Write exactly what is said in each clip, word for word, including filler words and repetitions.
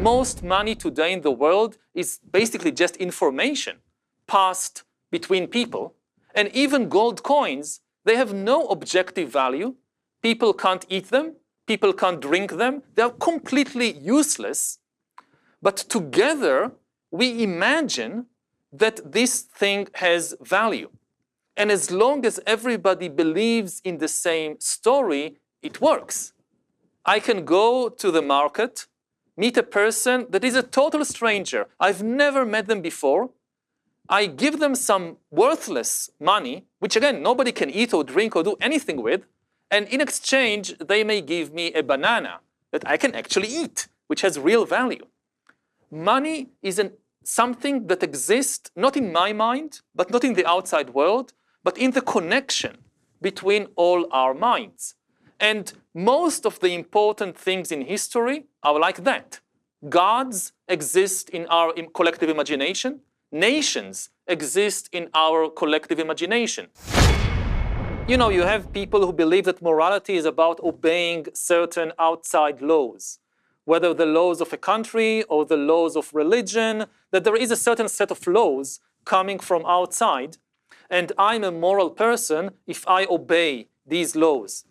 Most money today in the world is basically just information passed between people. And even gold coins, they have no objective value. People can't eat them. People can't drink them. They are completely useless. But together, we imagine that this thing has value. And as long as everybody believes in the same story, it works. I can go to the market, meet a person that is a total stranger. I've never met them before. I give them some worthless money, which again, nobody can eat or drink or do anything with. And in exchange, they may give me a banana that I can actually eat, which has real value. Money is an, something that exists not in my mind, but not in the outside world, but in the connection between all our minds. And most of the important things in history are like that. Gods exist in our collective imagination. Nations exist in our collective imagination. You know, you have people who believe that morality is about obeying certain outside laws, whether the laws of a country or the laws of religion, that there is a certain set of laws coming from outside, and I'm a moral person if I obey these laws.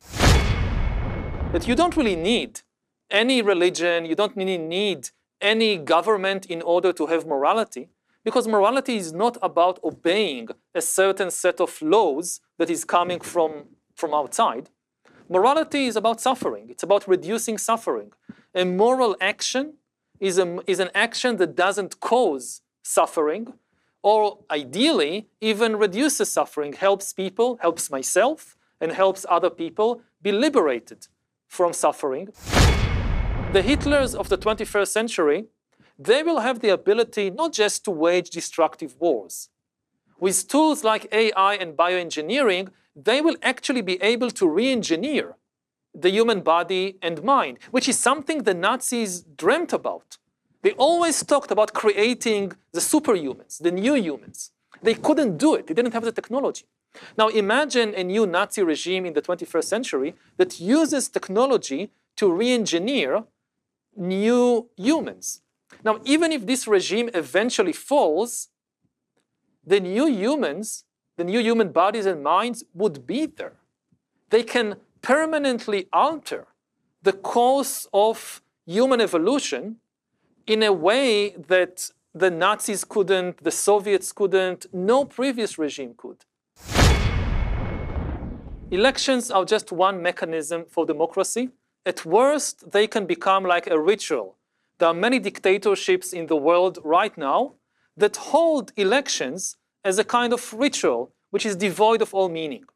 That you don't really need any religion, you don't really need any government in order to have morality, because morality is not about obeying a certain set of laws that is coming from, from outside. Morality is about suffering. It's about reducing suffering. A moral action is, a, is an action that doesn't cause suffering, or ideally even reduces suffering, helps people, helps myself, and helps other people be liberated from suffering. The Hitlers of the twenty-first century, they will have the ability not just to wage destructive wars. With tools like A I and bioengineering, they will actually be able to re-engineer the human body and mind, which is something the Nazis dreamt about. They always talked about creating the superhumans, the new humans. They couldn't do it. They didn't have the technology. Now imagine a new Nazi regime in the twenty-first century that uses technology to re-engineer new humans. Now, even if this regime eventually falls, the new humans, the new human bodies and minds would be there. They can permanently alter the course of human evolution in a way that the Nazis couldn't, the Soviets couldn't, no previous regime could. Elections are just one mechanism for democracy. At worst, they can become like a ritual. There are many dictatorships in the world right now that hold elections as a kind of ritual which is devoid of all meaning.